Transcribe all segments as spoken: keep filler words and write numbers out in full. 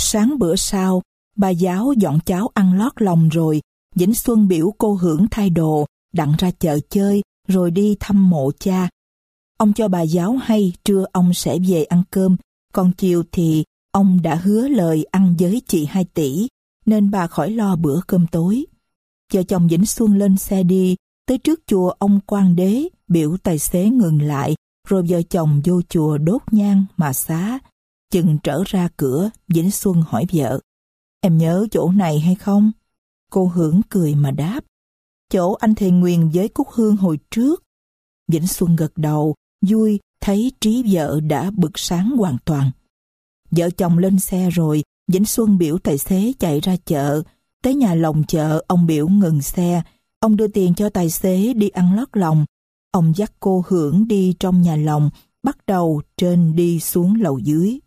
Sáng bữa sau, bà giáo dọn cháo ăn lót lòng rồi, Vĩnh Xuân biểu cô Hưởng thay đồ, đặng ra chợ chơi, rồi đi thăm mộ cha. Ông cho bà giáo hay trưa ông sẽ về ăn cơm, còn chiều thì ông đã hứa lời ăn với chị Hai Tỷ, nên bà khỏi lo bữa cơm tối. Vợ chồng Vĩnh Xuân lên xe đi, tới trước chùa ông Quan Đế, biểu tài xế ngừng lại, rồi vợ chồng vô chùa đốt nhang mà xá. Chừng trở ra cửa, Vĩnh Xuân hỏi vợ, em nhớ chỗ này hay không? Cô Hưởng cười mà đáp, chỗ anh thề nguyền với Cúc Hương hồi trước. Vĩnh Xuân gật đầu, vui thấy trí vợ đã bừng sáng hoàn toàn. Vợ chồng lên xe rồi, Vĩnh Xuân biểu tài xế chạy ra chợ. Tới nhà lòng chợ, ông biểu ngừng xe. Ông đưa tiền cho tài xế đi ăn lót lòng. Ông dắt cô Hưởng đi trong nhà lòng, bắt đầu trên đi xuống lầu dưới.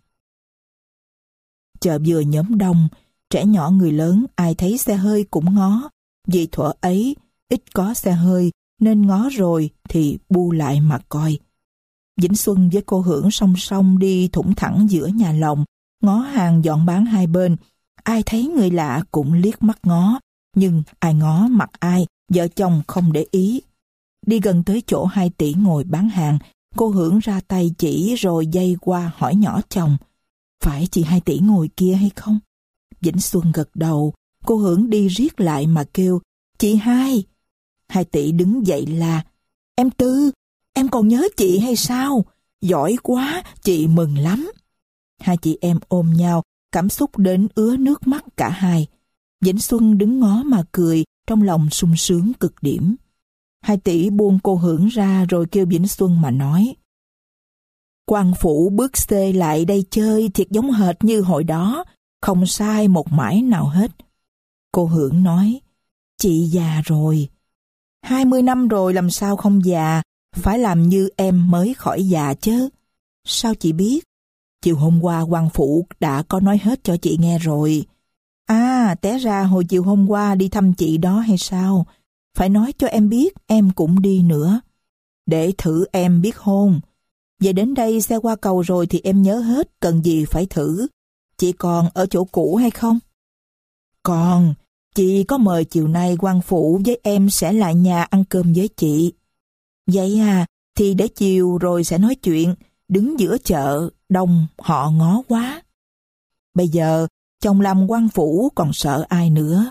Chợ vừa nhóm đông, trẻ nhỏ người lớn ai thấy xe hơi cũng ngó. Vì thuở ấy ít có xe hơi nên ngó rồi thì bu lại mà coi. Vĩnh Xuân với cô Hưởng song song đi thủng thẳng giữa nhà lòng, ngó hàng dọn bán hai bên. Ai thấy người lạ cũng liếc mắt ngó, nhưng ai ngó mặt ai, vợ chồng không để ý. Đi gần tới chỗ Hai Tỷ ngồi bán hàng, cô Hưởng ra tay chỉ rồi dây qua hỏi nhỏ chồng, phải chị Hai Tỷ ngồi kia hay không? Vĩnh Xuân gật đầu, cô Hưởng đi riết lại mà kêu, chị Hai. Hai Tỷ đứng dậy là, em Tư, em còn nhớ chị hay sao? Giỏi quá, chị mừng lắm. Hai chị em ôm nhau, cảm xúc đến ứa nước mắt cả hai. Vĩnh Xuân đứng ngó mà cười, trong lòng sung sướng cực điểm. Hai Tỷ buông cô Hưởng ra rồi kêu Vĩnh Xuân mà nói, quan phủ bước xê lại đây chơi thiệt giống hệt như hồi đó, không sai một mãi nào hết. Cô Hưởng nói, chị già rồi. Hai mươi năm rồi làm sao không già, phải làm như em mới khỏi già chứ. Sao chị biết? Chiều hôm qua quan phủ đã có nói hết cho chị nghe rồi. À, té ra hồi chiều hôm qua đi thăm chị đó hay sao? Phải nói cho em biết, em cũng đi nữa. Để thử em biết hôn. Về đến đây xe qua cầu rồi thì em nhớ hết, cần gì phải thử. Chị còn ở chỗ cũ hay không? Còn, chị có mời chiều nay quan phủ với em sẽ lại nhà ăn cơm với chị. Vậy à, thì để chiều rồi sẽ nói chuyện, đứng giữa chợ, đông họ ngó quá. Bây giờ, chồng làm quan phủ còn sợ ai nữa.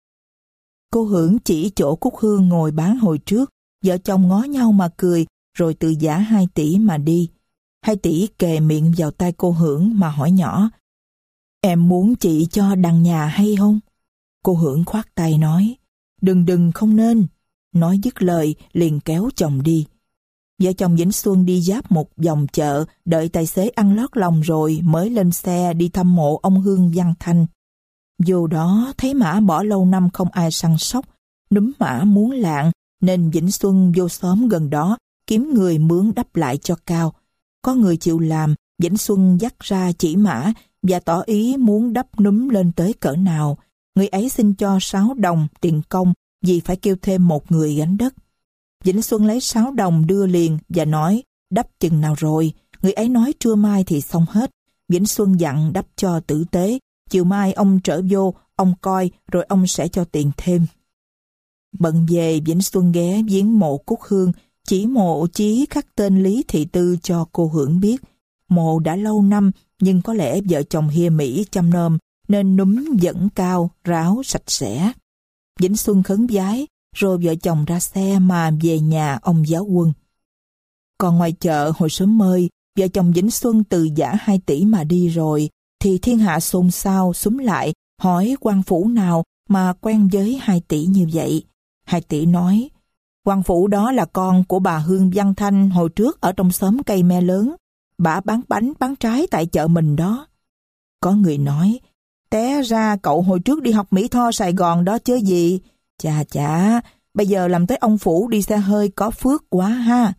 Cô Hưởng chỉ chỗ Cúc Hương ngồi bán hồi trước, vợ chồng ngó nhau mà cười, rồi từ giả Hai Tỷ mà đi. Hai Tỷ kề miệng vào tai cô Hưởng mà hỏi nhỏ, em muốn chị cho đằng nhà hay không? Cô Hưởng khoát tay nói, đừng đừng không nên. Nói dứt lời liền kéo chồng đi. Vợ chồng Vĩnh Xuân đi giáp một vòng chợ, đợi tài xế ăn lót lòng rồi mới lên xe đi thăm mộ ông Hương Văn Thanh. Vô đó thấy mã bỏ lâu năm không ai săn sóc, núm mã muốn lạng nên Vĩnh Xuân vô xóm gần đó kiếm người mướn đắp lại cho cao. Có người chịu làm, Vĩnh Xuân dắt ra chỉ mã và tỏ ý muốn đắp núm lên tới cỡ nào. Người ấy xin cho sáu đồng tiền công vì phải kêu thêm một người gánh đất. Vĩnh Xuân lấy sáu đồng đưa liền và nói đắp chừng nào rồi. Người ấy nói trưa mai thì xong hết. Vĩnh Xuân dặn đắp cho tử tế. Chiều mai ông trở vô, ông coi rồi ông sẽ cho tiền thêm. Bận về, Vĩnh Xuân ghé viếng mộ Cúc Hương, chỉ mộ chí khắc tên Lý Thị Tư cho cô Hưởng biết. Mộ đã lâu năm nhưng có lẽ vợ chồng hia Mỹ chăm nom nên núm vẫn cao, ráo, sạch sẽ. Vĩnh Xuân khấn vái, rồi vợ chồng ra xe mà về nhà ông giáo quân. Còn ngoài chợ hồi sớm mơi, vợ chồng Vĩnh Xuân từ giả Hai Tỷ mà đi rồi, thì thiên hạ xôn xao xúm lại hỏi quan phủ nào mà quen với Hai Tỷ như vậy. Hai Tỷ nói, quan phủ đó là con của bà Hương Văn Thanh hồi trước ở trong xóm cây me lớn. Bà bán bánh bán trái tại chợ mình đó. Có người nói, té ra cậu hồi trước đi học Mỹ Tho Sài Gòn đó chứ gì. Chà chà, bây giờ làm tới ông phủ đi xe hơi có phước quá ha.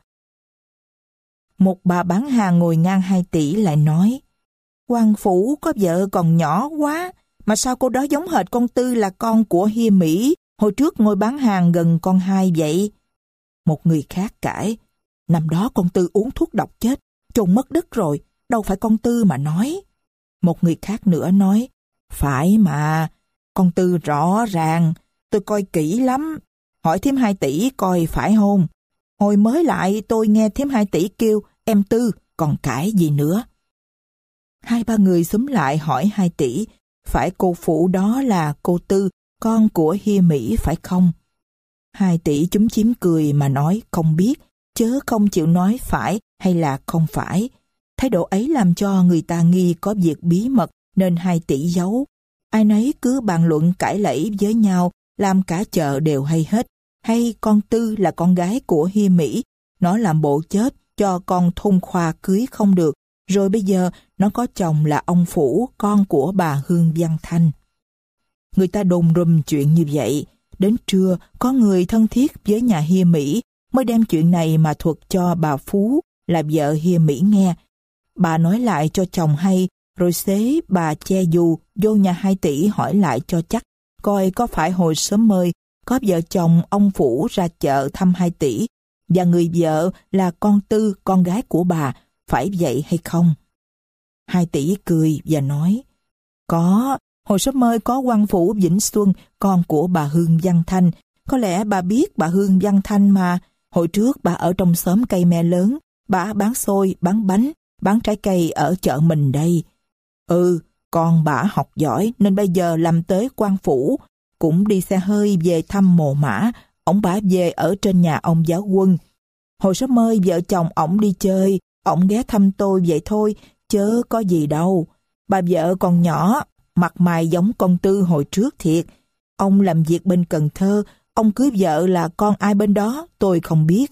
Một bà bán hàng ngồi ngang Hai Tỷ lại nói, quan phủ có vợ còn nhỏ quá, mà sao cô đó giống hệt con Tư là con của hia Mỹ, hồi trước ngồi bán hàng gần con Hai vậy. Một người khác cãi, năm đó con Tư uống thuốc độc chết, chồng mất đức rồi, đâu phải con Tư mà nói. Một người khác nữa nói, Phải mà, con Tư rõ ràng, tôi coi kỹ lắm. Hỏi thím Hai Tỷ coi phải không? Hồi mới lại tôi nghe thím Hai Tỷ kêu em Tư, còn cãi gì nữa. Hai ba người xúm lại hỏi Hai Tỷ, phải cô phụ đó là cô Tư, con của Hi Mỹ phải không? Hai Tỷ chúm chím cười mà nói không biết, chớ không chịu nói phải hay là không phải. Thái độ ấy làm cho người ta nghi có việc bí mật nên Hai Tỷ giấu. Ai nấy cứ bàn luận cãi lẫy với nhau, làm cả chợ đều hay hết. Hay con Tư là con gái của Hi Mỹ, nó làm bộ chết cho con Thôn Khoa cưới không được, rồi bây giờ nó có chồng là ông Phủ, con của bà Hương Văn Thanh. Người ta đồn rùm chuyện như vậy. Đến trưa, có người thân thiết với nhà Hi Mỹ mới đem chuyện này mà thuật cho bà Phú là vợ Hi Mỹ nghe. Bà nói lại cho chồng hay, rồi xế bà che dù vô nhà Hai Tỷ hỏi lại cho chắc, coi có phải hồi sớm mơi có vợ chồng ông Phủ ra chợ thăm Hai Tỷ, và người vợ là con Tư, con gái của bà, phải vậy hay không? Hai Tỷ cười và nói, có, hồi sớm mơi có quan Phủ Vĩnh Xuân, con của bà Hương Văn Thanh. Có lẽ bà biết bà Hương Văn Thanh mà. Hồi trước bà ở trong xóm cây me lớn, bà bán xôi, bán bánh, bán trái cây ở chợ mình đây. Ừ, con bà học giỏi nên bây giờ làm tới quan Phủ, cũng đi xe hơi về thăm mồ mã. Ổng bả về ở trên nhà ông giáo quân. Hồi sớm mơi vợ chồng ổng đi chơi, ổng ghé thăm tôi vậy thôi, chớ có gì đâu. Bà vợ còn nhỏ, mặt mày giống con Tư hồi trước thiệt. Ông làm việc bên Cần Thơ, ông cưới vợ là con ai bên đó, tôi không biết.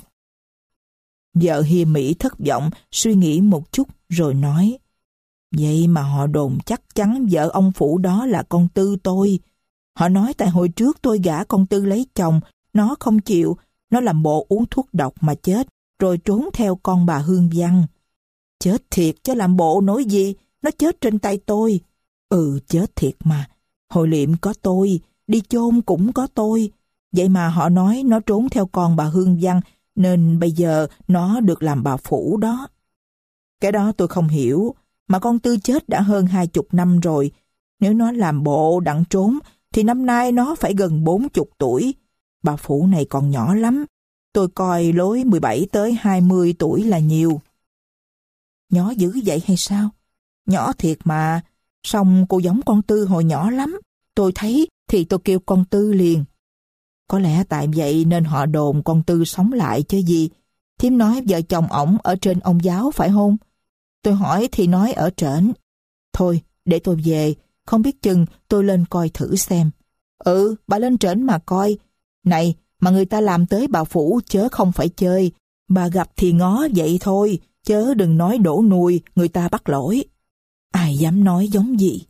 Vợ Hi Mỹ thất vọng, suy nghĩ một chút rồi nói, vậy mà họ đồn chắc chắn vợ ông Phủ đó là con Tư tôi. Họ nói tại hồi trước tôi gả con Tư lấy chồng, nó không chịu, nó làm bộ uống thuốc độc mà chết, rồi trốn theo con bà Hương Văn. Chết thiệt chứ làm bộ nói gì, nó chết trên tay tôi. Ừ, chết thiệt mà, hồi liệm có tôi, đi chôn cũng có tôi. Vậy mà họ nói nó trốn theo con bà Hương Văn, nên bây giờ nó được làm bà Phủ đó. Cái đó tôi không hiểu, mà con Tư chết đã hơn hai chục năm rồi. Nếu nó làm bộ đặng trốn, thì năm nay nó phải gần bốn chục tuổi. Bà Phủ này còn nhỏ lắm, tôi coi lối mười bảy tới hai mươi tuổi là nhiều. Nhỏ dữ vậy hay sao? Nhỏ thiệt mà, song cô giống con Tư hồi nhỏ lắm. Tôi thấy thì tôi kêu con Tư liền. Có lẽ tại vậy nên họ đồn con Tư sống lại chứ gì. Thím nói vợ chồng ổng ở trên ông giáo phải không? Tôi hỏi thì nói ở trển. Thôi, để tôi về, không biết chừng tôi lên coi thử xem. Ừ, bà lên trển mà coi. Này, mà người ta làm tới bà Phủ chớ không phải chơi. Bà gặp thì ngó vậy thôi, chớ đừng nói đổ nùi, người ta bắt lỗi. Ai dám nói giống gì.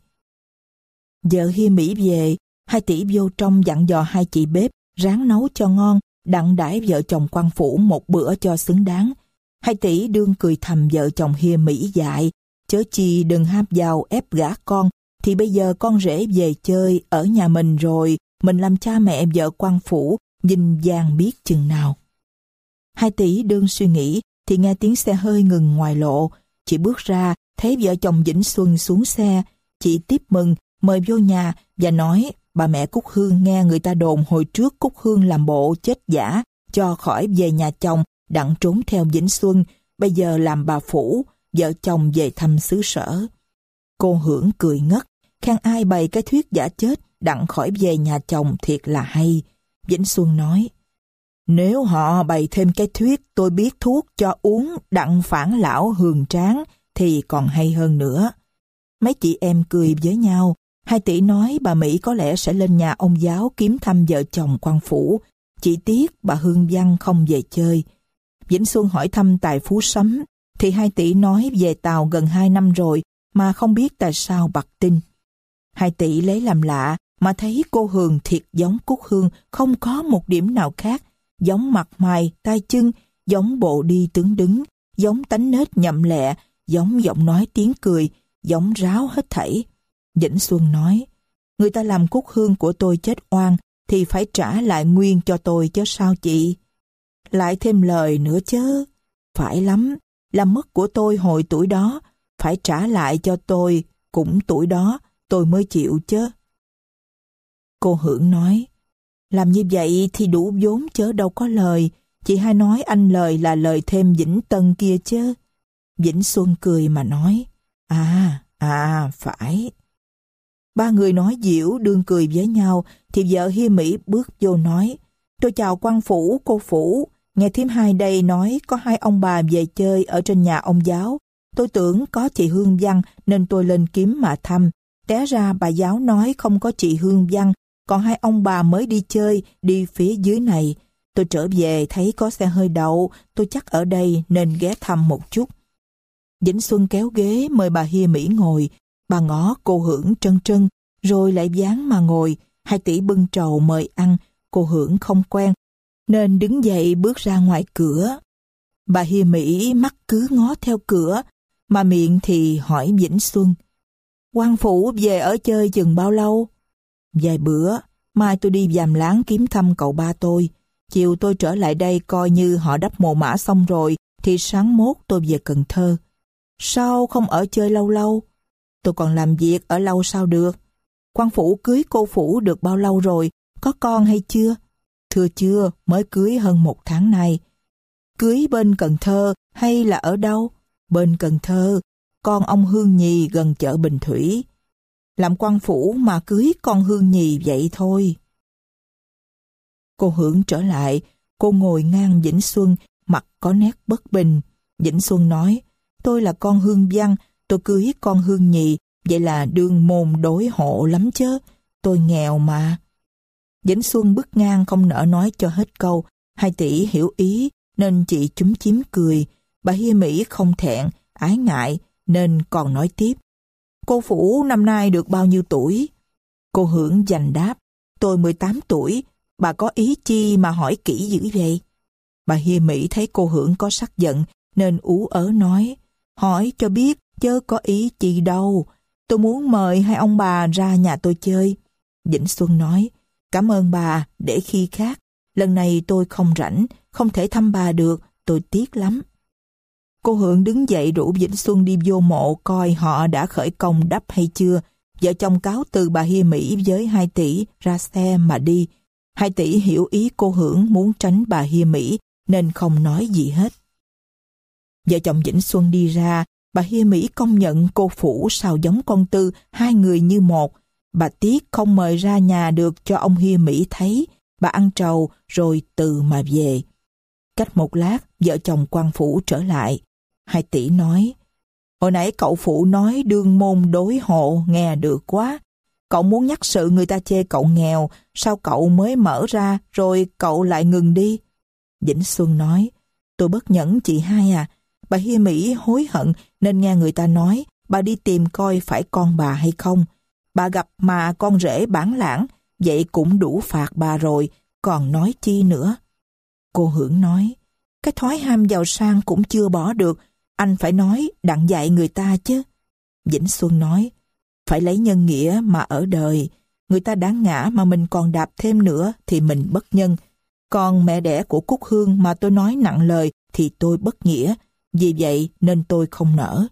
Vợ Hi Mỹ về, Hai Tỷ vô trong dặn dò hai chị bếp ráng nấu cho ngon, đặng đãi vợ chồng quan Phủ một bữa cho xứng đáng. Hai Tỷ đương cười thầm vợ chồng Hi Mỹ dại, chớ chi đừng ham vào ép gả con, thì bây giờ con rể về chơi ở nhà mình rồi, mình làm cha mẹ vợ quan Phủ, vinh vang biết chừng nào. Hai Tỷ đương suy nghĩ, thì nghe tiếng xe hơi ngừng ngoài lộ. Chị bước ra, thấy vợ chồng Vĩnh Xuân xuống xe. Chị tiếp mừng, mời vô nhà và nói, bà mẹ Cúc Hương nghe người ta đồn hồi trước Cúc Hương làm bộ chết giả, cho khỏi về nhà chồng, đặng trốn theo Vĩnh Xuân, bây giờ làm bà Phủ, vợ chồng về thăm xứ sở. Cô Hưởng cười ngất, khen ai bày cái thuyết giả chết, đặng khỏi về nhà chồng thiệt là hay. Vĩnh Xuân nói, nếu họ bày thêm cái thuyết tôi biết thuốc cho uống đặng phản lão hường tráng thì còn hay hơn nữa. Mấy chị em cười với nhau. Hai Tỷ nói bà Mỹ có lẽ sẽ lên nhà ông giáo kiếm thăm vợ chồng quan Phủ. Chỉ tiếc bà Hương Văn không về chơi. Vĩnh Xuân hỏi thăm tài phú sấm, thì Hai Tỷ nói về Tàu gần hai năm rồi mà không biết tại sao bặt tin. Hai Tỷ lấy làm lạ mà thấy cô Hường thiệt giống Cúc Hương, không có một điểm nào khác. Giống mặt mày, tay chân, giống bộ đi tướng đứng, giống tánh nết nhậm lẹ, giống giọng nói tiếng cười, giống ráo hết thảy. Vĩnh Xuân nói, người ta làm Cúc Hương của tôi chết oan thì phải trả lại nguyên cho tôi chứ sao chị? Lại thêm lời nữa chứ. Phải lắm, làm mất của tôi hồi tuổi đó, phải trả lại cho tôi cũng tuổi đó, tôi mới chịu chứ. Cô Hưởng nói, làm như vậy thì đủ vốn chớ đâu có lời. Chị hai nói anh lời là lời thêm Vĩnh Tân kia chứ. Vĩnh Xuân cười mà nói, à, à, phải. Ba người nói giễu đương cười với nhau, thì vợ Hi Mỹ bước vô nói, tôi chào quan phủ, cô phủ. Nghe thím hai đây nói có hai ông bà về chơi ở trên nhà ông giáo. Tôi tưởng có chị Hương Văn nên tôi lên kiếm mà thăm. Té ra bà giáo nói không có chị Hương Văn, còn hai ông bà mới đi chơi, đi phía dưới này. Tôi trở về thấy có xe hơi đậu, tôi chắc ở đây nên ghé thăm một chút. Vĩnh Xuân kéo ghế mời bà Hi Mỹ ngồi. Bà ngó cô Hưởng trân trân, rồi lại dáng mà ngồi. Hai tỷ bưng trầu mời ăn, cô Hưởng không quen, nên đứng dậy bước ra ngoài cửa. Bà Hi Mỹ mắt cứ ngó theo cửa, mà miệng thì hỏi Vĩnh Xuân, quan phủ về ở chơi chừng bao lâu? Vài bữa, mai tôi đi Giàm Láng kiếm thăm cậu ba tôi. Chiều tôi trở lại đây coi như họ đắp mồ mã xong rồi, thì sáng mốt tôi về Cần Thơ. Sao không ở chơi lâu lâu? Tôi còn làm việc ở lâu sao được? Quan phủ cưới cô phủ được bao lâu rồi? Có con hay chưa? Thưa chưa, mới cưới hơn một tháng nay. Cưới bên Cần Thơ hay là ở đâu? Bên Cần Thơ, con ông Hương Nhì gần chợ Bình Thủy. Làm quan phủ mà cưới con Hương Nhì vậy thôi. Cô Hưởng trở lại, cô ngồi ngang Vĩnh Xuân, mặt có nét bất bình. Vĩnh Xuân nói, tôi là con Hương Văn, tôi cưới con Hương Nhì, vậy là đương môn đối hộ lắm chứ, tôi nghèo mà. Vĩnh Xuân bước ngang không nỡ nói cho hết câu, hai tỷ hiểu ý nên chị chúm chím cười. Bà Hi Mỹ không thẹn, ái ngại nên còn nói tiếp. Cô phủ năm nay được bao nhiêu tuổi? Cô Hưởng dành đáp, tôi mười tám tuổi, bà có ý chi mà hỏi kỹ dữ vậy? Bà Hi Mỹ thấy cô Hưởng có sắc giận nên ú ớ nói, hỏi cho biết chớ có ý chi đâu, tôi muốn mời hai ông bà ra nhà tôi chơi. Vĩnh Xuân nói, cảm ơn bà, để khi khác, lần này tôi không rảnh, không thể thăm bà được, tôi tiếc lắm. Cô Hưởng đứng dậy rủ Vĩnh Xuân đi vô mộ coi họ đã khởi công đắp hay chưa. Vợ chồng cáo từ bà Hi Mỹ với hai tỷ ra xe mà đi. Hai tỷ hiểu ý cô Hưởng muốn tránh bà Hi Mỹ nên không nói gì hết. Vợ chồng Vĩnh Xuân đi ra, bà Hi Mỹ công nhận cô phủ sao giống con Tư, hai người như một. Bà tiếc không mời ra nhà được cho ông Hi Mỹ thấy. Bà ăn trầu rồi từ mà về. Cách một lát, vợ chồng quan phủ trở lại. Hai tỷ nói, hồi nãy cậu phụ nói đương môn đối hộ nghe được quá. Cậu muốn nhắc sự người ta chê cậu nghèo, sao cậu mới mở ra rồi cậu lại ngừng đi? Vĩnh Xuân nói, tôi bất nhẫn chị hai à. Bà Hi Mỹ hối hận nên nghe người ta nói bà đi tìm coi phải con bà hay không. Bà gặp mà con rể bản lãng, vậy cũng đủ phạt bà rồi, còn nói chi nữa. Cô Hưởng nói, cái thói ham giàu sang cũng chưa bỏ được, anh phải nói đặng dạy người ta chứ. Vĩnh Xuân nói, phải lấy nhân nghĩa mà ở đời, người ta đã ngã mà mình còn đạp thêm nữa thì mình bất nhân. Còn mẹ đẻ của Cúc Hương mà tôi nói nặng lời thì tôi bất nghĩa, vì vậy nên tôi không nỡ.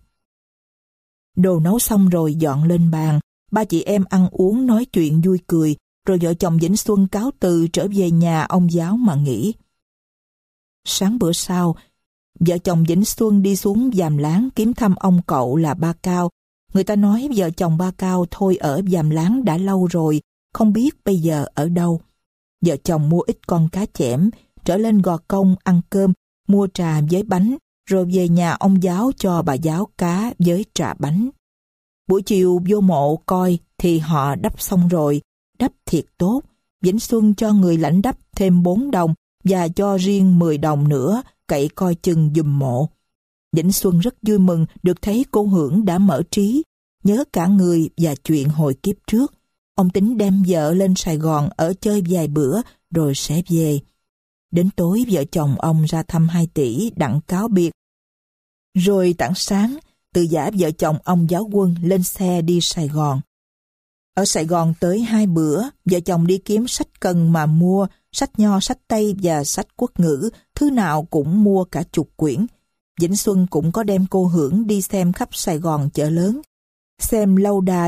Đồ nấu xong rồi dọn lên bàn, ba chị em ăn uống nói chuyện vui cười, rồi vợ chồng Vĩnh Xuân cáo từ trở về nhà ông giáo mà nghỉ. Sáng bữa sau, vợ chồng Vĩnh Xuân đi xuống Giàm Láng kiếm thăm ông cậu là ba Cao. Người ta nói vợ chồng ba Cao thôi ở Giàm Láng đã lâu rồi, không biết bây giờ ở đâu. Vợ chồng mua ít con cá chẽm, trở lên Gò Công ăn cơm, mua trà với bánh, rồi về nhà ông giáo cho bà giáo cá với trà bánh. Buổi chiều vô mộ coi thì họ đắp xong rồi, đắp thiệt tốt. Vĩnh Xuân cho người lãnh đắp thêm bốn đồng và cho riêng mười đồng nữa cậy coi chừng giùm mộ. Vĩnh Xuân rất vui mừng được thấy cô Hưởng đã mở trí, nhớ cả người và chuyện hồi kiếp trước. Ông tính đem vợ lên Sài Gòn ở chơi vài bữa rồi sẽ về. Đến tối vợ chồng ông ra thăm hai tỷ đặng cáo biệt. Rồi tảng sáng, từ giả vợ chồng ông giáo quân lên xe đi Sài Gòn. Ở Sài Gòn tới hai bữa, vợ chồng đi kiếm sách cần mà mua, sách nho, sách Tây và sách quốc ngữ, thứ nào cũng mua cả chục quyển. Vĩnh Xuân cũng có đem cô Hưởng đi xem khắp Sài Gòn chợ lớn, xem lâu đài,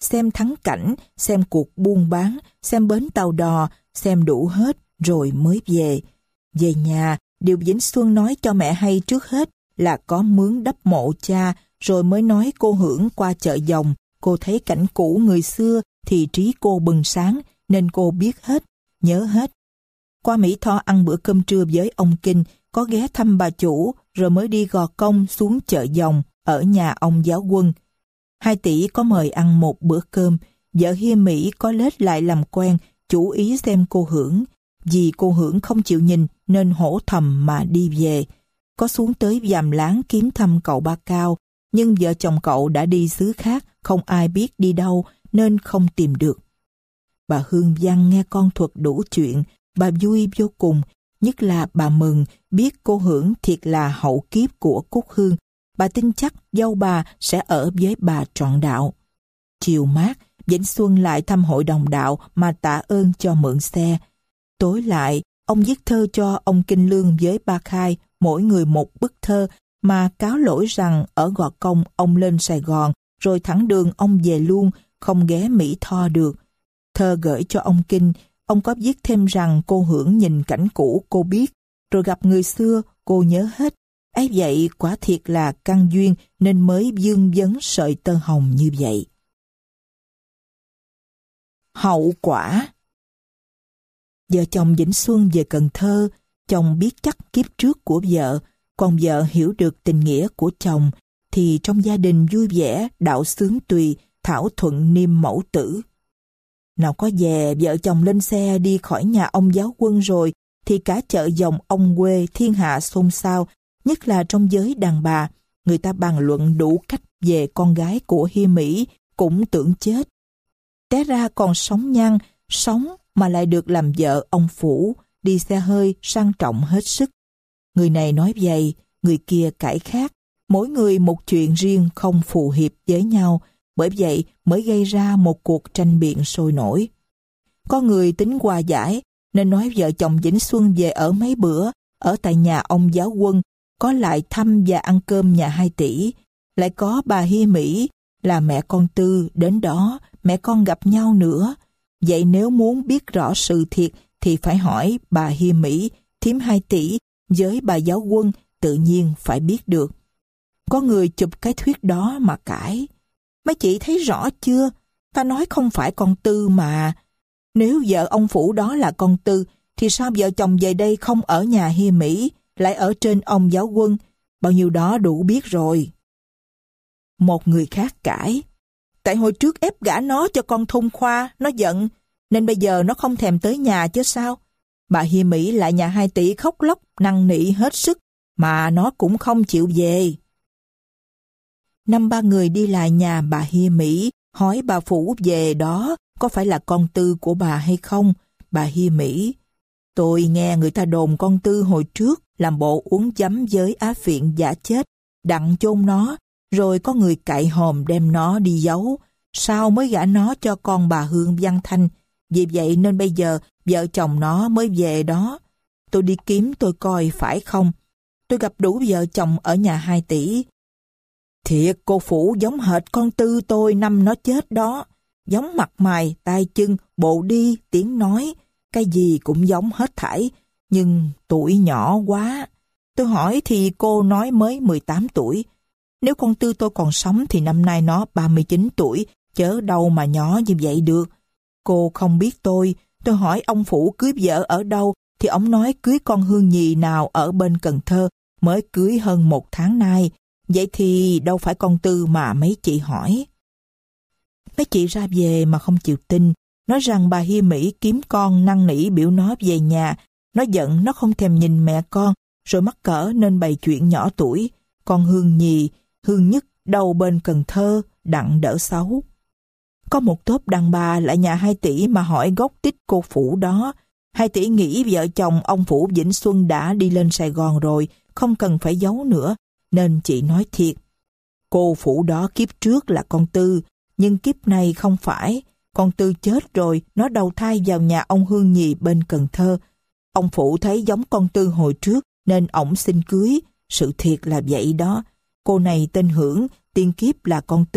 xem thắng cảnh, xem cuộc buôn bán, xem bến tàu đò, xem đủ hết rồi mới về. Về nhà, điều Vĩnh Xuân nói cho mẹ hay trước hết là có mướn đắp mộ cha, rồi mới nói cô Hưởng qua chợ Dòng, cô thấy cảnh cũ người xưa thì trí cô bừng sáng, nên cô biết hết, nhớ hết. Qua Mỹ Tho ăn bữa cơm trưa với ông Kinh, có ghé thăm bà chủ, rồi mới đi gò công xuống chợ Dòng, ở nhà ông giáo quân. Hai tỷ có mời ăn một bữa cơm, vợ Hiên Mỹ có lết lại làm quen, chủ ý xem cô Hưởng. Vì cô Hưởng không chịu nhìn nên hổ thầm mà đi về. Có xuống tới Vàm Láng kiếm thăm cậu Ba Cao, nhưng vợ chồng cậu đã đi xứ khác, không ai biết đi đâu nên không tìm được. Bà Hương Văn nghe con thuật đủ chuyện, bà vui vô cùng, nhất là bà mừng biết cô Hưởng thiệt là hậu kiếp của Cúc Hương. Bà tin chắc dâu bà sẽ ở với bà trọn đạo. Chiều mát, Vĩnh Xuân lại thăm hội đồng đạo mà tạ ơn cho mượn xe. Tối lại, ông viết thơ cho ông Kinh Lương với Ba Khai, mỗi người một bức thơ, mà cáo lỗi rằng ở Gò Công ông lên Sài Gòn, rồi thẳng đường ông về luôn, không ghé Mỹ Tho được. Thơ gửi cho ông Kinh, ông có viết thêm rằng cô Hưởng nhìn cảnh cũ cô biết, rồi gặp người xưa cô nhớ hết. Ấy vậy quả thiệt là căn duyên nên mới vương vấn sợi tơ hồng như vậy. Hậu quả. Vợ chồng Vĩnh Xuân về Cần Thơ, chồng biết chắc kiếp trước của vợ, còn vợ hiểu được tình nghĩa của chồng, thì trong gia đình vui vẻ, đạo xướng tùy, thảo thuận niêm mẫu tử. Nào có về, vợ chồng lên xe đi khỏi nhà ông giáo quân rồi, thì cả chợ Dòng ông quê thiên hạ xôn xao, nhất là trong giới đàn bà, người ta bàn luận đủ cách về con gái của Hiên Mỹ, cũng tưởng chết. Té ra còn sống nhăn, sống mà lại được làm vợ ông Phủ, đi xe hơi sang trọng hết sức. Người này nói vậy, người kia cãi khác, mỗi người một chuyện riêng không phù hợp với nhau, bởi vậy mới gây ra một cuộc tranh biện sôi nổi. Có người tính hòa giải, nên nói vợ chồng Vĩnh Xuân về ở mấy bữa, ở tại nhà ông giáo quân, có lại thăm và ăn cơm nhà hai tỷ, lại có bà Hi Mỹ là mẹ con Tư đến đó, mẹ con gặp nhau nữa. Vậy nếu muốn biết rõ sự thiệt thì phải hỏi bà Hi Mỹ, thím hai tỷ với bà giáo quân, tự nhiên phải biết được. Có người chụp cái thuyết đó mà cãi. Mấy chị thấy rõ chưa? Ta nói không phải con Tư mà. Nếu vợ ông Phủ đó là con Tư, thì sao vợ chồng về đây không ở nhà Hi Mỹ, lại ở trên ông giáo quân? Bao nhiêu đó đủ biết rồi. Một người khác cãi. Tại hồi trước ép gả nó cho con Thôn Khoa, nó giận, nên bây giờ nó không thèm tới nhà chứ sao? Bà Hi Mỹ lại nhà hai tỷ khóc lóc, năn nỉ hết sức, mà nó cũng không chịu về. Năm ba người đi lại nhà bà Hi Mỹ, hỏi bà Phủ về đó có phải là con Tư của bà hay không. Bà Hi Mỹ: tôi nghe người ta đồn con Tư hồi trước làm bộ uống giấm với Á Phiện giả chết, đặng chôn nó, rồi có người cậy hòm đem nó đi giấu, sao mới gả nó cho con bà Hương Văn Thanh. Vì vậy nên bây giờ vợ chồng nó mới về đó. Tôi đi kiếm tôi coi phải không. Tôi gặp đủ vợ chồng ở nhà hai tỷ. Thiệt, cô Phủ giống hệt con Tư tôi năm nó chết đó. Giống mặt mày, tay chân, bộ đi, tiếng nói, cái gì cũng giống hết thảy. Nhưng tuổi nhỏ quá. Tôi hỏi thì cô nói mới mười tám tuổi. Nếu con Tư tôi còn sống thì năm nay nó ba mươi chín tuổi, chớ đâu mà nhỏ như vậy được. Cô không biết tôi, tôi hỏi ông Phủ cưới vợ ở đâu, thì ông nói cưới con Hương Nhì nào ở bên Cần Thơ, mới cưới hơn một tháng nay. Vậy thì đâu phải con Tư mà mấy chị hỏi. Mấy chị ra về mà không chịu tin, nói rằng bà Hi Mỹ kiếm con năn nỉ biểu nó về nhà. Nó giận, nó không thèm nhìn mẹ con, rồi mắc cỡ nên bày chuyện nhỏ tuổi. Con Hương Nhì, Hương Nhất đâu bên Cần Thơ, đặng đỡ xấu. Có một tốp đàn bà lại nhà hai tỷ mà hỏi gốc tích cô Phủ đó. Hai tỷ nghĩ vợ chồng ông Phủ Vĩnh Xuân đã đi lên Sài Gòn rồi, không cần phải giấu nữa, nên chị nói thiệt. Cô Phủ đó kiếp trước là con Tư, nhưng kiếp này không phải. Con Tư chết rồi, nó đầu thai vào nhà ông Hương Nhì bên Cần Thơ. Ông Phủ thấy giống con Tư hồi trước, nên ổng xin cưới. Sự thiệt là vậy đó. Cô này tên Hưởng, tiên kiếp là con Tư,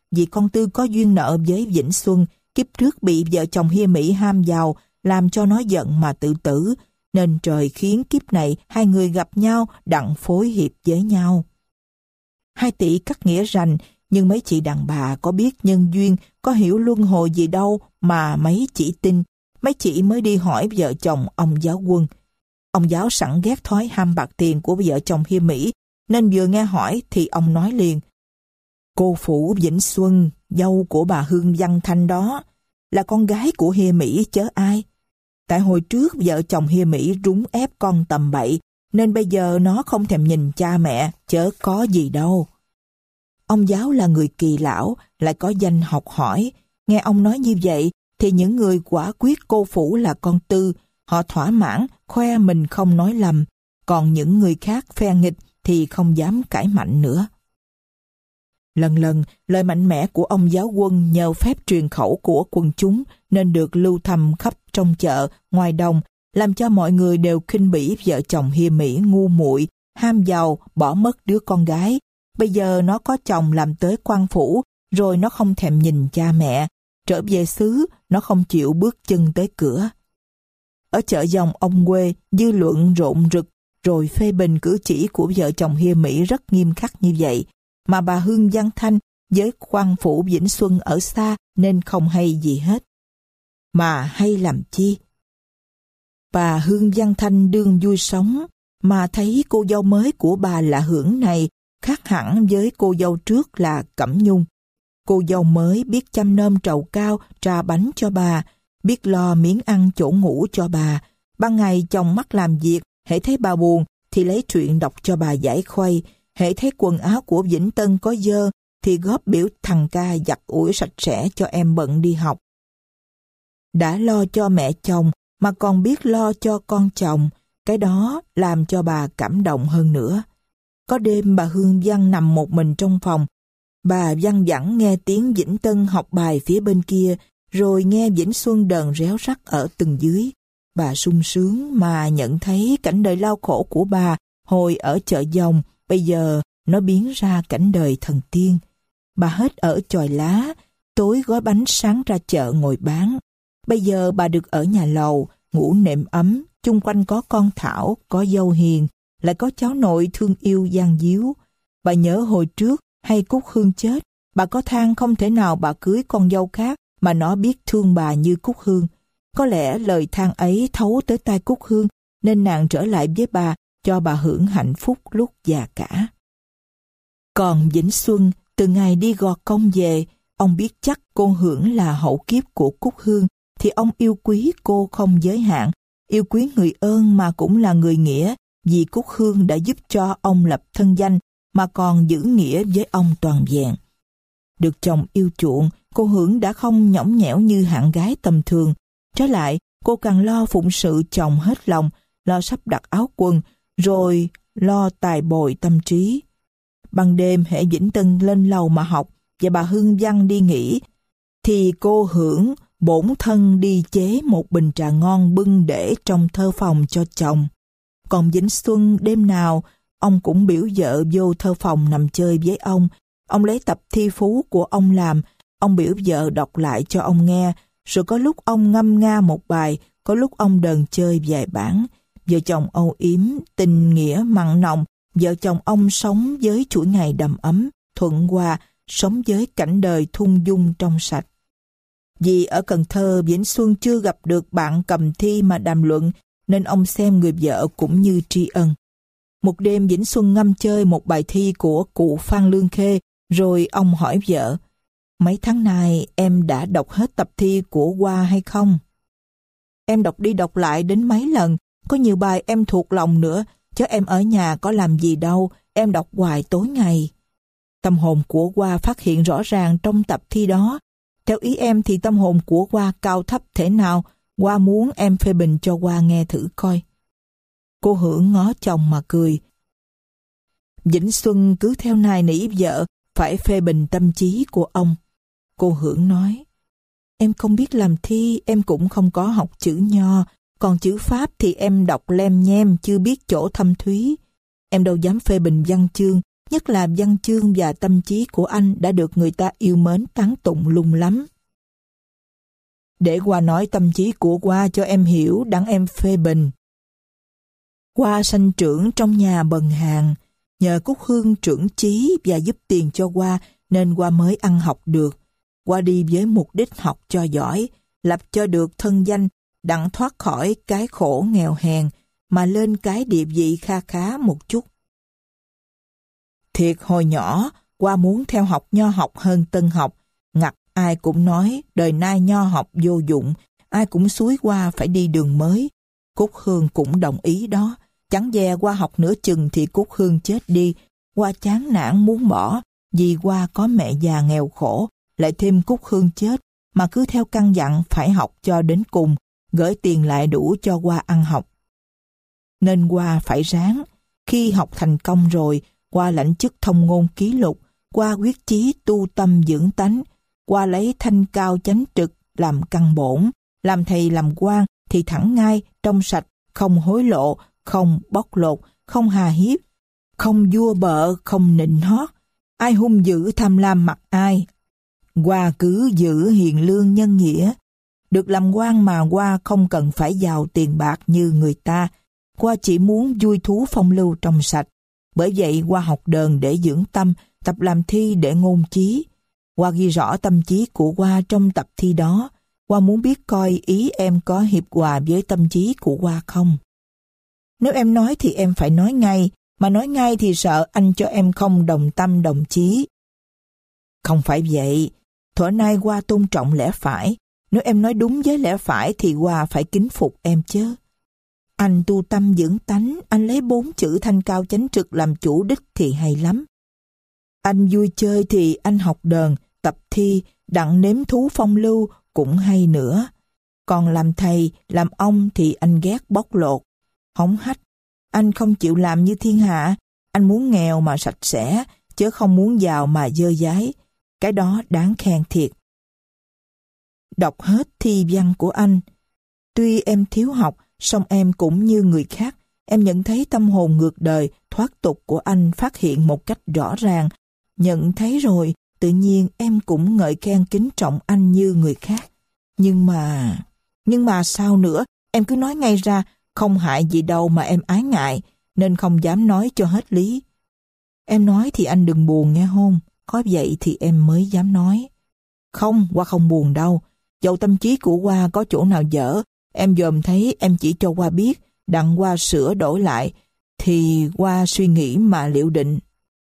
vì con Tư có duyên nợ với Vĩnh Xuân, kiếp trước bị vợ chồng Hiê Mỹ ham giàu, làm cho nó giận mà tự tử, nên trời khiến kiếp này hai người gặp nhau đặng phối hiệp với nhau. Hai tỷ cắt nghĩa rành, nhưng mấy chị đàn bà có biết nhân duyên, có hiểu luân hồi gì đâu mà mấy chị tin. Mấy chị mới đi hỏi vợ chồng ông giáo Quân. Ông giáo sẵn ghét thói ham bạc tiền của vợ chồng Hiê Mỹ, nên vừa nghe hỏi thì ông nói liền: cô Phủ Vĩnh Xuân, dâu của bà Hương Văn Thanh đó, là con gái của Hiê Mỹ chớ ai. Tại hồi trước vợ chồng Hiê Mỹ rúng ép con tầm bậy, nên bây giờ nó không thèm nhìn cha mẹ, chớ có gì đâu. Ông giáo là người kỳ lão, lại có danh học hỏi. Nghe ông nói như vậy, thì những người quả quyết cô Phủ là con Tư, họ thỏa mãn, khoe mình không nói lầm. Còn những người khác phe nghịch thì không dám cãi mạnh nữa. Lần lần, lời mạnh mẽ của ông giáo Quân nhờ phép truyền khẩu của quần chúng nên được lưu thầm khắp trong chợ, ngoài đồng, làm cho mọi người đều khinh bỉ vợ chồng Hiê Mỹ ngu muội, ham giàu, bỏ mất đứa con gái. Bây giờ nó có chồng làm tới quan phủ, rồi nó không thèm nhìn cha mẹ. Trở về xứ, nó không chịu bước chân tới cửa. Ở chợ dòng ông quê, dư luận rộn rực, rồi phê bình cử chỉ của vợ chồng Hiê Mỹ rất nghiêm khắc như vậy. Mà bà Hương Văn Thanh với quan phủ Vĩnh Xuân ở xa nên không hay gì hết. Mà hay làm chi? Bà Hương Văn Thanh đương vui sống, mà thấy cô dâu mới của bà là Hưởng này khác hẳn với cô dâu trước là Cẩm Nhung. Cô dâu mới biết chăm nom trầu cao, trà bánh cho bà, biết lo miếng ăn chỗ ngủ cho bà. Ban ngày chồng mắc làm việc, hễ thấy bà buồn thì lấy truyện đọc cho bà giải khuây. Hễ thấy quần áo của Vĩnh Tân có dơ thì góp biểu thằng ca giặt ủi sạch sẽ cho em bận đi học. Đã lo cho mẹ chồng mà còn biết lo cho con chồng, cái đó làm cho bà cảm động hơn nữa. Có đêm bà Hương Văn nằm một mình trong phòng, bà văng vẳng nghe tiếng Vĩnh Tân học bài phía bên kia, rồi nghe Vĩnh Xuân đờn réo rắt ở tầng dưới. Bà sung sướng mà nhận thấy cảnh đời lao khổ của bà hồi ở chợ dòng, bây giờ nó biến ra cảnh đời thần tiên. Bà hết ở chòi lá, tối gói bánh sáng ra chợ ngồi bán. Bây giờ bà được ở nhà lầu, ngủ nệm ấm, chung quanh có con Thảo, có dâu hiền, lại có cháu nội thương yêu gian díu. Bà nhớ hồi trước hay Cúc Hương chết, bà có than không thể nào bà cưới con dâu khác mà nó biết thương bà như Cúc Hương. Có lẽ lời than ấy thấu tới tai Cúc Hương, nên nàng trở lại với bà, cho bà hưởng hạnh phúc lúc già cả. Còn Vĩnh Xuân, từ ngày đi gò công về, ông biết chắc cô Hưởng là hậu kiếp của Cúc Hương, thì ông yêu quý cô không giới hạn, yêu quý người ơn mà cũng là người nghĩa, vì Cúc Hương đã giúp cho ông lập thân danh, mà còn giữ nghĩa với ông toàn vẹn. Được chồng yêu chuộng, cô Hưởng đã không nhõng nhẽo như hạng gái tầm thường. Trái lại, cô càng lo phụng sự chồng hết lòng, lo sắp đặt áo quần, rồi lo tài bồi tâm trí. Ban đêm hễ Vĩnh Tân lên lầu mà học và bà Hương Văn đi nghỉ, thì cô Hưởng bổn thân đi chế một bình trà ngon bưng để trong thơ phòng cho chồng. Còn Vĩnh Xuân đêm nào ông cũng biểu vợ vô thơ phòng nằm chơi với ông. Ông lấy tập thi phú của ông làm, ông biểu vợ đọc lại cho ông nghe, rồi có lúc ông ngâm nga một bài, có lúc ông đờn chơi vài bản. Vợ chồng âu yếm, tình nghĩa mặn nồng, vợ chồng ông sống với chuỗi ngày đầm ấm, thuận hòa, sống với cảnh đời thung dung trong sạch. Vì ở Cần Thơ, Vĩnh Xuân chưa gặp được bạn cầm thi mà đàm luận, nên ông xem người vợ cũng như tri ân. Một đêm Vĩnh Xuân ngâm chơi một bài thi của cụ Phan Lương Khê, rồi ông hỏi vợ: mấy tháng nay em đã đọc hết tập thi của Hoa hay không? Em đọc đi đọc lại đến mấy lần, có nhiều bài em thuộc lòng nữa, chứ em ở nhà có làm gì đâu, em đọc hoài tối ngày. Tâm hồn của Hoa phát hiện rõ ràng trong tập thi đó. Theo ý em thì tâm hồn của Hoa cao thấp thế nào, Hoa muốn em phê bình cho Hoa nghe thử coi. Cô Hưởng ngó chồng mà cười. Vĩnh Xuân cứ theo nài nỉ vợ phải phê bình tâm trí của ông. Cô Hưởng nói: em không biết làm thi, em cũng không có học chữ Nho, còn chữ Pháp thì em đọc lem nhem chưa biết chỗ thâm thúy. Em đâu dám phê bình văn chương, nhất là văn chương và tâm trí của anh đã được người ta yêu mến tán tụng lung lắm. Để Hoa nói tâm trí của Hoa cho em hiểu đặng em phê bình. Hoa sanh trưởng trong nhà bần hàn, nhờ Cúc Hương trưởng trí và giúp tiền cho Hoa nên Hoa mới ăn học được. Hoa đi với mục đích học cho giỏi, lập cho được thân danh, đặng thoát khỏi cái khổ nghèo hèn mà lên cái địa vị kha khá một chút. Thiệt hồi nhỏ, Hoa muốn theo học nho học hơn tân học, ngặt ai cũng nói đời nay nho học vô dụng, ai cũng xúi Hoa phải đi đường mới. Cúc Hương cũng đồng ý đó. Chẳng dè Hoa học nửa chừng thì Cúc Hương chết đi. Hoa chán nản muốn bỏ, vì Hoa có mẹ già nghèo khổ, lại thêm Cúc Hương chết, mà cứ theo căn dặn phải học cho đến cùng, gửi tiền lại đủ cho Hoa ăn học. Nên Hoa phải ráng. Khi học thành công rồi, Hoa lãnh chức thông ngôn ký lục, Hoa quyết chí tu tâm dưỡng tánh, Hoa lấy thanh cao chánh trực làm căn bổn, làm thầy làm quan thì thẳng ngay, trong sạch, không hối lộ, không bóc lột, không hà hiếp, không vua bợ, không nịnh hót, ai hung dữ tham lam mặc ai. Hoa cứ giữ hiền lương nhân nghĩa. Được làm quan mà Hoa không cần phải giàu tiền bạc như người ta. Hoa chỉ muốn vui thú phong lưu trong sạch. Bởi vậy Hoa học đờn để dưỡng tâm, tập làm thi để ngôn chí. Hoa ghi rõ tâm trí của Hoa trong tập thi đó. Hoa muốn biết coi ý em có hiệp hòa với tâm trí của Hoa không. Nếu em nói thì em phải nói ngay, mà nói ngay thì sợ anh cho em không đồng tâm đồng chí. Không phải vậy, thuở nay Hoa tôn trọng lẽ phải. Nếu em nói đúng với lẽ phải thì Hoa phải kính phục em chứ. Anh tu tâm dưỡng tánh, anh lấy bốn chữ thanh cao chánh trực làm chủ đích thì hay lắm. Anh vui chơi thì anh học đờn, tập thi, đặng nếm thú phong lưu cũng hay nữa. Còn làm thầy, làm ông thì anh ghét bóc lột, hống hách. Anh không chịu làm như thiên hạ, anh muốn nghèo mà sạch sẽ, chứ không muốn giàu mà dơ dái. Cái đó đáng khen thiệt. Đọc hết thi văn của anh. Tuy em thiếu học, song em cũng như người khác. Em nhận thấy tâm hồn ngược đời, thoát tục của anh phát hiện một cách rõ ràng. Nhận thấy rồi, tự nhiên em cũng ngợi khen kính trọng anh như người khác. Nhưng mà... Nhưng mà sao nữa? Em cứ nói ngay ra, không hại gì đâu mà em ái ngại, nên không dám nói cho hết lý. Em nói thì anh đừng buồn nghe hôn, có vậy thì em mới dám nói. Không, Hoa không buồn đâu. Dẫu tâm trí của Hoa có chỗ nào dở, em dòm thấy em chỉ cho Hoa biết, đặng Hoa sửa đổi lại, thì Hoa suy nghĩ mà liệu định.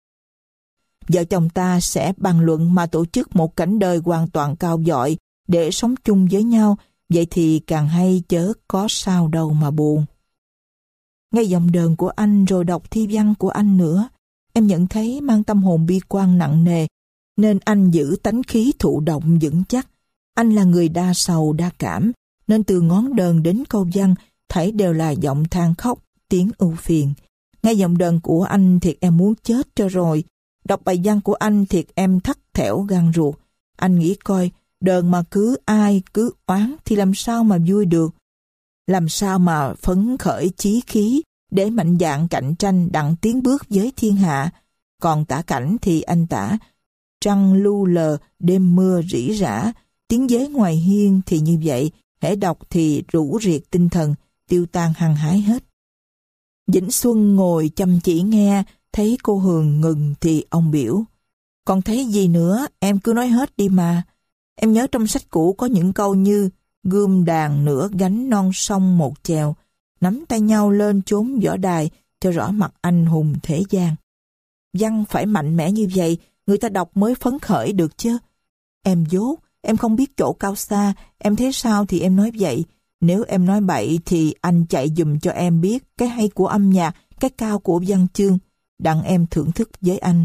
Vợ chồng ta sẽ bàn luận mà tổ chức một cảnh đời hoàn toàn cao dọi để sống chung với nhau, vậy thì càng hay chớ có sao đâu mà buồn. Nghe dòng đờn của anh rồi đọc thi văn của anh nữa, em nhận thấy mang tâm hồn bi quan nặng nề, nên anh giữ tánh khí thụ động vững chắc. Anh là người đa sầu đa cảm, nên từ ngón đờn đến câu văn, thảy đều là giọng than khóc, tiếng ưu phiền. Nghe dòng đờn của anh thiệt em muốn chết cho rồi. Đọc bài văn của anh thiệt em thắt thẻo gan ruột. Anh nghĩ coi, đờn mà cứ ai cứ oán thì làm sao mà vui được. Làm sao mà phấn khởi chí khí để mạnh dạn cạnh tranh đặng tiến bước với thiên hạ. Còn tả cảnh thì anh tả trăng lu lờ, đêm mưa rỉ rả. Tiếng dế ngoài hiên thì như vậy, hễ đọc thì rũ riệt tinh thần, tiêu tan hăng hái hết. Vĩnh Xuân ngồi chăm chỉ nghe, thấy cô Hường ngừng thì ông biểu. Còn thấy gì nữa, em cứ nói hết đi mà. Em nhớ trong sách cũ có những câu như gươm đàn nửa gánh non sông một chèo, nắm tay nhau lên chốn võ đài cho rõ mặt anh hùng thế gian. Văn phải mạnh mẽ như vậy, người ta đọc mới phấn khởi được chứ. Em dốt, em không biết chỗ cao xa, em thấy sao thì em nói vậy. Nếu em nói bậy thì anh chạy giùm cho em biết cái hay của âm nhạc, cái cao của văn chương, đặng em thưởng thức với anh.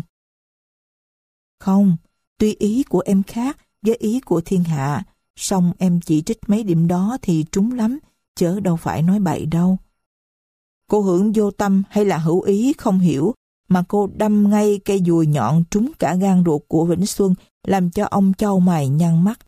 Không, tuy ý của em khác với ý của thiên hạ, song em chỉ trích mấy điểm đó thì trúng lắm, chớ đâu phải nói bậy đâu. Cô Hưởng vô tâm hay là hữu ý không hiểu, mà cô đâm ngay cây dùi nhọn trúng cả gan ruột của Vĩnh Xuân, làm cho ông chau mày nhăn mắt.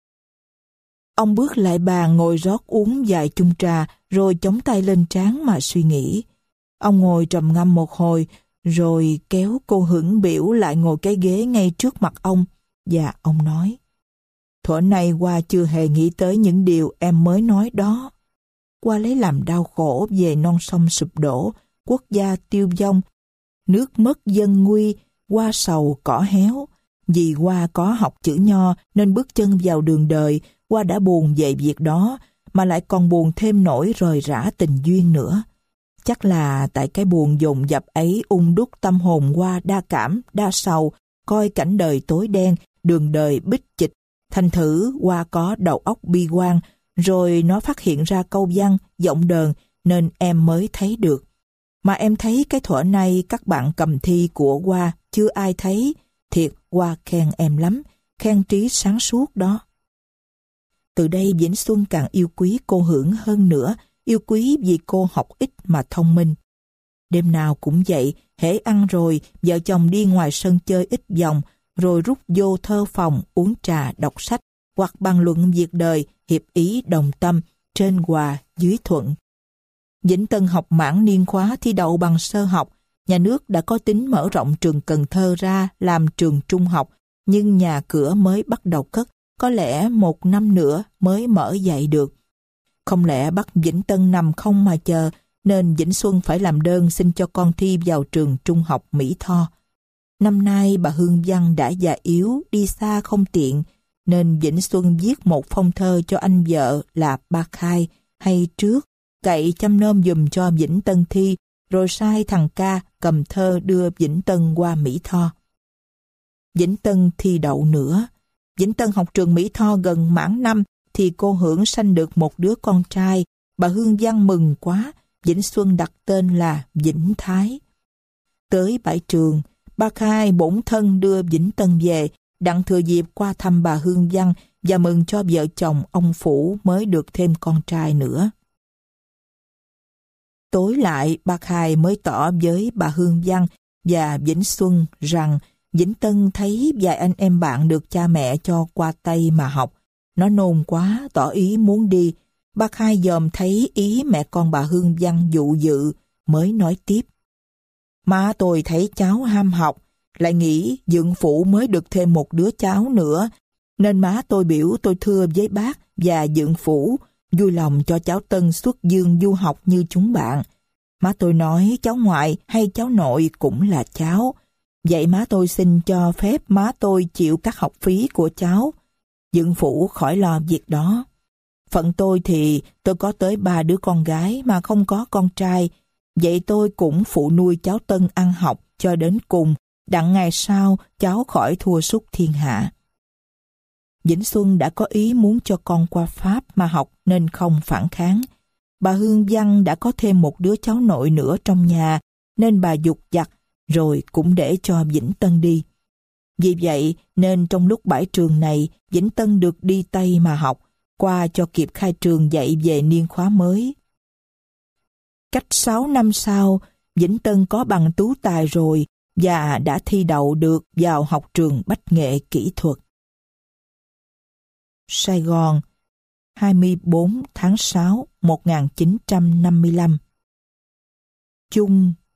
Ông bước lại bàn ngồi rót uống vài chung trà, rồi chống tay lên trán mà suy nghĩ. Ông ngồi trầm ngâm một hồi, rồi kéo cô Hưởng Biểu lại ngồi cái ghế ngay trước mặt ông, và ông nói: thuở nay Hoa chưa hề nghĩ tới những điều em mới nói đó. Hoa lấy làm đau khổ về non sông sụp đổ, quốc gia tiêu vong, nước mất dân nguy, Hoa sầu cỏ héo. Vì Hoa có học chữ Nho nên bước chân vào đường đời, Hoa đã buồn về việc đó, mà lại còn buồn thêm nỗi rời rã tình duyên nữa. Chắc là tại cái buồn dồn dập ấy ung đúc tâm hồn Hoa đa cảm, đa sầu, coi cảnh đời tối đen, đường đời bích chịch. Thành thử Hoa có đầu óc bi quan, rồi nó phát hiện ra câu văn, giọng đờn, nên em mới thấy được. Mà em thấy cái thuở này các bạn cầm thi của Hoa chưa ai thấy. Thiệt, Hoa khen em lắm, khen trí sáng suốt đó. Từ đây Vĩnh Xuân càng yêu quý cô Hưởng hơn nữa, yêu quý vì cô học ít mà thông minh. Đêm nào cũng vậy, hễ ăn rồi, vợ chồng đi ngoài sân chơi ít vòng, rồi rút vô thơ phòng, uống trà, đọc sách, hoặc bàn luận việc đời, hiệp ý đồng tâm, trên hòa, dưới thuận. Vĩnh Tân học mãn niên khóa thi đậu bằng sơ học. Nhà nước đã có tính mở rộng trường Cần Thơ ra làm trường trung học, nhưng nhà cửa mới bắt đầu cất, có lẽ một năm nữa mới mở dạy được. Không lẽ bắt Vĩnh Tân nằm không mà chờ, nên Vĩnh Xuân phải làm đơn xin cho con thi vào trường trung học Mỹ Tho. Năm nay bà Hương Văn đã già yếu, đi xa không tiện, nên Vĩnh Xuân viết một phong thơ cho anh vợ là Ba Khai, hay trước, cậy chăm nom giùm cho Vĩnh Tân thi, rồi sai thằng ca cầm thơ đưa Vĩnh Tân qua Mỹ Tho. Vĩnh Tân thi đậu nữa. Vĩnh Tân học trường Mỹ Tho gần mãn năm, thì cô Hưởng sanh được một đứa con trai. Bà Hương Văn mừng quá, Vĩnh Xuân đặt tên là Vĩnh Thái. Tới bãi trường, Ba Khai bổn thân đưa Vĩnh Tân về, đặng thừa dịp qua thăm bà Hương Văn và mừng cho vợ chồng ông Phủ mới được thêm con trai nữa. Tối lại, Ba Khai mới tỏ với bà Hương Văn và Vĩnh Xuân rằng Vĩnh Tân thấy vài anh em bạn được cha mẹ cho qua Tây mà học. Nó nôn quá, tỏ ý muốn đi. Ba Khai dòm thấy ý mẹ con bà Hương Văn dụ dự, mới nói tiếp. Má tôi thấy cháu ham học, lại nghĩ dượng phụ mới được thêm một đứa cháu nữa, nên má tôi biểu tôi thưa với bác và dượng phủ, vui lòng cho cháu Tân xuất dương du học như chúng bạn. Má tôi nói cháu ngoại hay cháu nội cũng là cháu. Vậy má tôi xin cho phép má tôi chịu các học phí của cháu. Dượng phủ khỏi lo việc đó. Phận tôi thì tôi có tới ba đứa con gái mà không có con trai. Vậy tôi cũng phụ nuôi cháu Tân ăn học cho đến cùng, đặng ngày sau cháu khỏi thua sút thiên hạ. Vĩnh Xuân đã có ý muốn cho con qua Pháp mà học nên không phản kháng. Bà Hương Văn đã có thêm một đứa cháu nội nữa trong nhà, nên bà giục giặt, rồi cũng để cho Vĩnh Tân đi. Vì vậy nên trong lúc bãi trường này, Vĩnh Tân được đi Tây mà học, qua cho kịp khai trường dạy về niên khóa mới. Cách sáu năm sau, Vĩnh Tân có bằng tú tài rồi và đã thi đậu được vào học trường Bách nghệ kỹ thuật. Sài Gòn, hai mươi tư tháng sáu năm một nghìn chín trăm năm mươi lăm. Chung